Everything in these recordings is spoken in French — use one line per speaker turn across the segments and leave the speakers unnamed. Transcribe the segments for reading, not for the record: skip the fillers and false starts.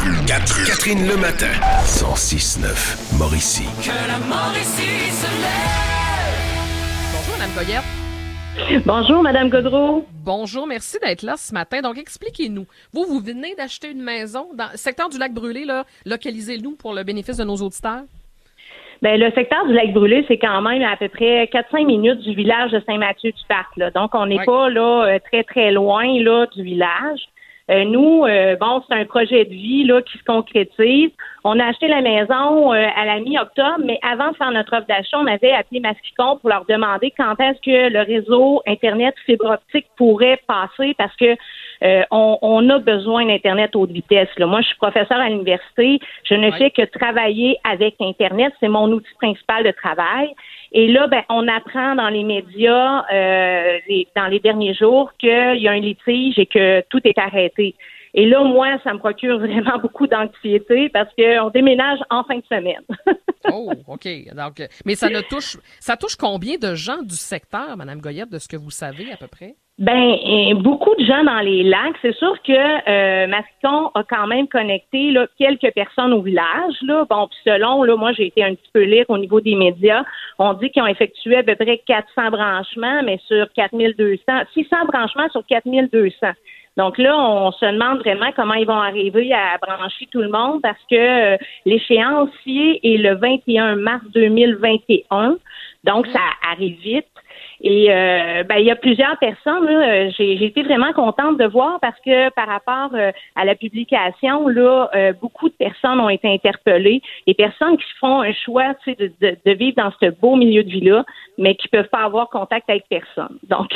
Catherine Le Matin. 106.9 Mauricie.
Que la Mauricie se lève.
Bonjour, Mme Goyette.
Bonjour, Madame Godreau.
Bonjour, merci d'être là ce matin. Donc, expliquez-nous. Vous venez d'acheter une maison dans le secteur du Lac-Brûlé, là. Localisez-nous pour le bénéfice de nos auditeurs.
Ben, le secteur du Lac-Brûlé, c'est quand même à peu près 4-5 minutes du village de Saint-Mathieu-du-Parc, là. Donc, on n'est pas là très, très loin là du village. Nous, c'est un projet de vie là qui se concrétise. On a acheté la maison à la mi-octobre, mais avant de faire notre offre d'achat, on avait appelé Masquicon pour leur demander quand est-ce que le réseau Internet fibre optique pourrait passer parce que on a besoin d'Internet haute vitesse. Là. Moi, je suis professeure à l'université. Je ne fais que travailler avec Internet. C'est mon outil principal de travail. Et là, on apprend dans les médias dans les derniers jours qu'il y a un litige et que tout est arrêté. Et là, moi, ça me procure vraiment beaucoup d'anxiété parce qu'on déménage en fin de semaine.
Oh, OK. Donc, mais ça touche combien de gens du secteur, Mme Goyette, de ce que vous savez à peu près?
Beaucoup de gens dans les lacs. C'est sûr que Masquicon a quand même connecté là, quelques personnes au village. Là. Bon, puis selon, là, moi, j'ai été un petit peu lire au niveau des médias. On dit qu'ils ont effectué à peu près 400 branchements, mais sur 4200, 600 branchements sur 4200. Donc là, on se demande vraiment comment ils vont arriver à brancher tout le monde parce que l'échéancier est le 21 mars 2021. Donc, ça arrive vite. Et il y a plusieurs personnes, là, j'ai été vraiment contente de voir parce que par rapport à la publication, là, beaucoup de personnes ont été interpellées. Et personnes qui font un choix de vivre dans ce beau milieu de vie-là, mais qui peuvent pas avoir contact avec personne. Donc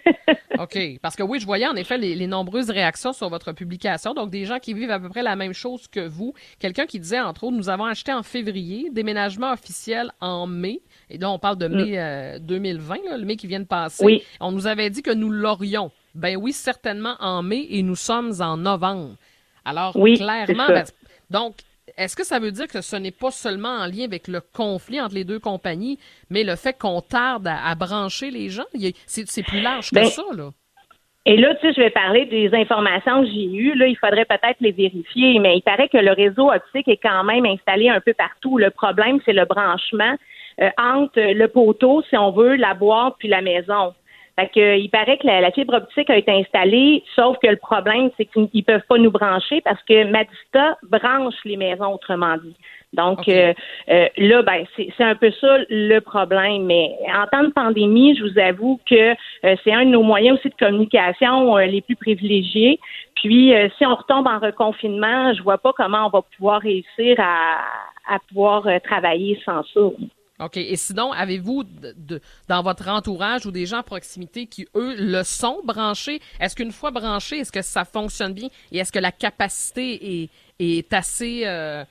OK. Parce que oui, je voyais en effet les nombreuses réactions sur votre publication. Donc, des gens qui vivent à peu près la même chose que vous. Quelqu'un qui disait, entre autres, nous avons acheté en février, déménagement officiel en mai. Et là, on parle de mai 2020, là, le mai qui vient de passer.
Oui.
On nous avait dit que nous l'aurions. Ben oui, certainement en mai et nous sommes en novembre. Alors,
oui,
clairement, donc, est-ce que ça veut dire que ce n'est pas seulement en lien avec le conflit entre les deux compagnies, mais le fait qu'on tarde à brancher les gens? C'est plus large que ça, là.
Et là, je vais parler des informations que j'ai eues. Là, il faudrait peut-être les vérifier, mais il paraît que le réseau optique est quand même installé un peu partout. Le problème, c'est le branchement entre le poteau, si on veut, la boîte puis la maison. Fait que, il paraît que la fibre optique a été installée, sauf que le problème, c'est qu'ils peuvent pas nous brancher parce que Madista branche les maisons, autrement dit. Donc,
okay.
Là, c'est un peu ça le problème. Mais en temps de pandémie, je vous avoue que c'est un de nos moyens aussi de communication les plus privilégiés. Puis, si on retombe en reconfinement, je vois pas comment on va pouvoir réussir à pouvoir travailler sans ça.
OK. Et sinon, avez-vous dans votre entourage ou des gens à proximité qui, eux, le sont branchés? Est-ce qu'une fois branché, est-ce que ça fonctionne bien? Et est-ce que la capacité est assez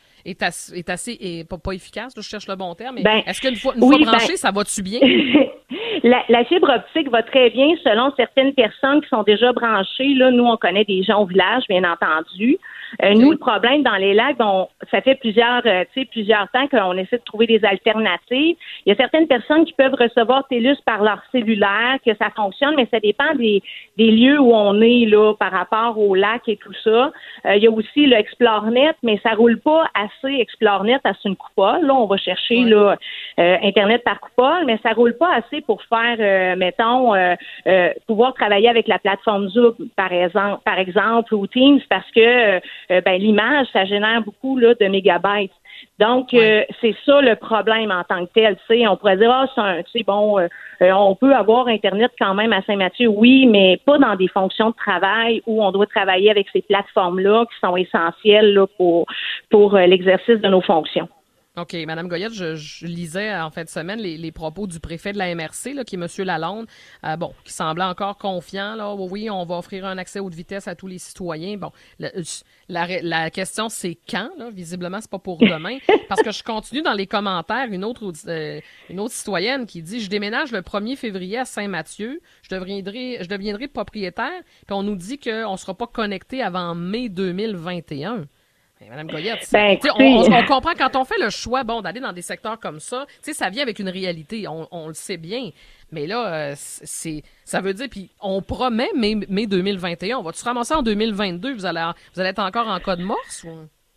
pas efficace? Là, je cherche le bon terme. Mais est-ce qu'une fois branché, ça va-tu bien?
La fibre optique va très bien selon certaines personnes qui sont déjà branchées. Là, nous, on connaît des gens au village, bien entendu. Nous, le problème dans les lacs, ça fait plusieurs temps qu'on essaie de trouver des alternatives. Il y a certaines personnes qui peuvent recevoir TELUS par leur cellulaire, que ça fonctionne, mais ça dépend des lieux où on est là par rapport au lac et tout ça. Il y a aussi le ExploreNet, mais ça roule pas assez ExploreNet à une coupole. Là, on va chercher Internet par coupole, mais ça roule pas assez pour faire, pouvoir travailler avec la plateforme Zoom, par exemple, ou Teams, parce que l'image, ça génère beaucoup là, de mégabytes. Donc, c'est ça le problème en tant que tel. T'sais, on pourrait dire, on peut avoir Internet quand même à Saint-Mathieu, oui, mais pas dans des fonctions de travail où on doit travailler avec ces plateformes-là qui sont essentielles là, pour l'exercice de nos fonctions.
OK. Madame Goyette, je lisais en fin de semaine les propos du préfet de la MRC, là, qui est M. Lalonde, qui semblait encore confiant. Là, oui, on va offrir un accès haute vitesse à tous les citoyens. Bon, la question, c'est quand? Là? Visiblement, c'est pas pour demain. Parce que je continue dans les commentaires, une autre citoyenne qui dit « Je déménage le 1er février à Saint-Mathieu. Je deviendrai propriétaire. Puis on nous dit qu'on ne sera pas connecté avant mai 2021. » Madame Goyette, on comprend quand on fait le choix d'aller dans des secteurs comme ça, ça vient avec une réalité, on le sait bien. Mais là, ça veut dire, puis on promet mai 2021, on va-tu se ramasser en 2022? Vous allez être encore en cas de morse? Ou...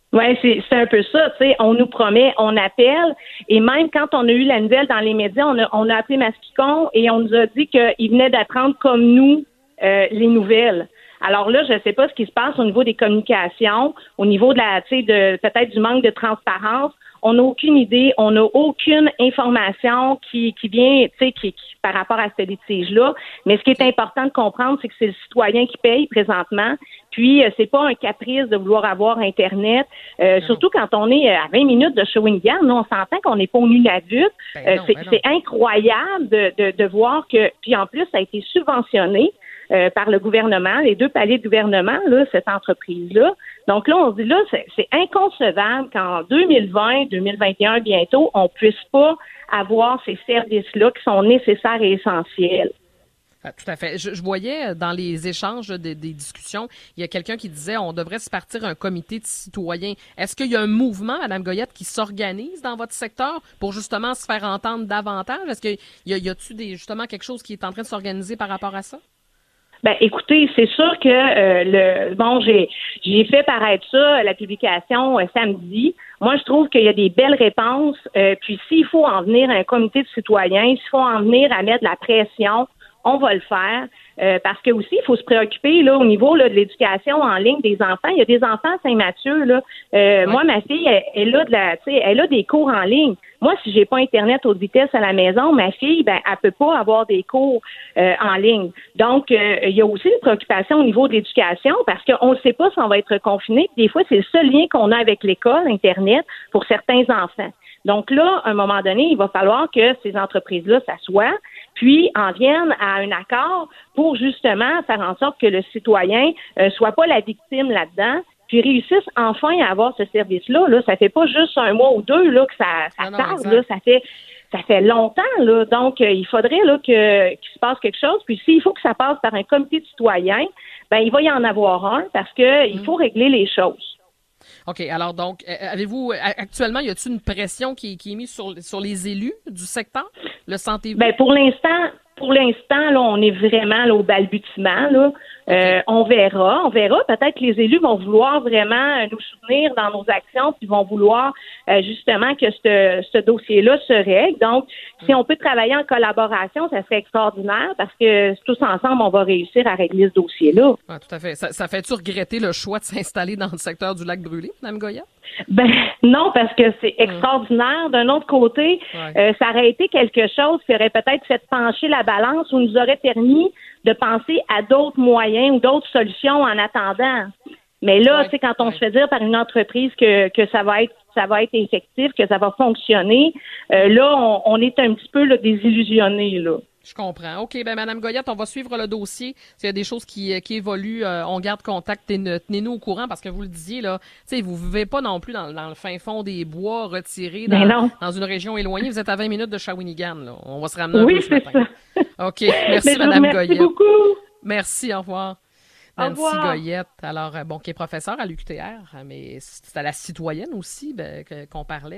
Oui, c'est un peu ça, tu sais, on nous promet, on appelle, et même quand on a eu la nouvelle dans les médias, on a appelé Masquicon et on nous a dit qu'ils venaient d'apprendre comme nous les nouvelles. Alors là, je ne sais pas ce qui se passe au niveau des communications, au niveau de la, tu sais, de peut-être du manque de transparence. On n'a aucune idée, on n'a aucune information qui vient, tu sais, qui par rapport à ce litige-là. Mais ce qui est important de comprendre, c'est que c'est le citoyen qui paye présentement. Puis, c'est pas un caprice de vouloir avoir Internet. Surtout quand on est à 20 minutes de Shawinigan, nous, on s'entend qu'on n'est pas au Nunavut. C'est incroyable de voir que, puis en plus, ça a été subventionné par le gouvernement, les 2 paliers de gouvernement, là, cette entreprise-là. Donc là, on se dit là, c'est inconcevable qu'en 2020, 2021 bientôt, on puisse pas avoir ces services-là qui sont nécessaires et essentiels.
Ah, tout à fait. Je voyais dans les échanges des discussions, il y a quelqu'un qui disait on devrait se partir un comité de citoyens. Est-ce qu'il y a un mouvement, Mme Goyette, qui s'organise dans votre secteur pour justement se faire entendre davantage? Est-ce qu'il y a-t-il justement quelque chose qui est en train de s'organiser par rapport à ça?
Ben, écoutez, c'est sûr que j'ai fait paraître ça, la publication samedi. Moi, je trouve qu'il y a des belles réponses. Puis s'il faut en venir à un comité de citoyens, s'il faut en venir à mettre de la pression, on va le faire. Parce que aussi, il faut se préoccuper là au niveau là, de l'éducation en ligne des enfants. Il y a des enfants à Saint-Mathieu là. Moi, ma fille, elle a des cours en ligne. Moi, si j'ai pas Internet haute vitesse à la maison, ma fille, ben, elle peut pas avoir des cours en ligne. Donc, il y a aussi une préoccupation au niveau de l'éducation parce qu'on ne sait pas si on va être confiné. Des fois, c'est le seul lien qu'on a avec l'école, Internet, pour certains enfants. Donc là, à un moment donné, il va falloir que ces entreprises-là s'assoient, puis en viennent à un accord pour justement faire en sorte que le citoyen soit pas la victime là-dedans, puis réussissent enfin à avoir ce service-là. Là, ça fait pas juste 1 mois ou 2 là que ça tarde, là, ça fait longtemps, là. Donc, il faudrait là qu'il se passe quelque chose. Puis s'il faut que ça passe par un comité de citoyens, ben il va y en avoir un parce que il faut régler les choses.
OK. Alors donc, avez-vous actuellement, y a-t-il une pression qui est mise sur les élus du secteur, le sentez-vous?
Ben pour l'instant, là, on est vraiment là, au balbutiement. Là. On verra. Peut-être que les élus vont vouloir vraiment nous soutenir dans nos actions, puis vont vouloir justement que ce dossier-là se règle. Donc, si on peut travailler en collaboration, ça serait extraordinaire parce que tous ensemble, on va réussir à régler ce dossier-là.
Ah, tout à fait. Ça fait-tu regretter le choix de s'installer dans le secteur du lac brûlé, Mme Goyette?
Ben non, parce que c'est extraordinaire. D'un autre côté, ça aurait été quelque chose qui aurait peut-être fait pencher la balance ou nous aurait permis de penser à d'autres moyens ou d'autres solutions en attendant. Mais là, tu sais, quand on se fait dire par une entreprise que ça va être effectif, que ça va fonctionner, là, on est un petit peu là, désillusionnés, là.
Je comprends. OK, ben Mme Goyette, on va suivre le dossier. S'il y a des choses qui évoluent, on garde contact. Tenez-nous au courant parce que vous le disiez, là, tu sais, vous vivez pas non plus dans le fin fond des bois retirés dans une région éloignée. Vous êtes à 20 minutes de Shawinigan, là. On va se ramener un peu ce matin. Ça. OK, merci Mme Goyette.
Merci beaucoup.
Merci, au revoir. Nancy Goyette, alors, qui est professeure à l'UQTR, mais c'est à la citoyenne aussi qu'on parlait.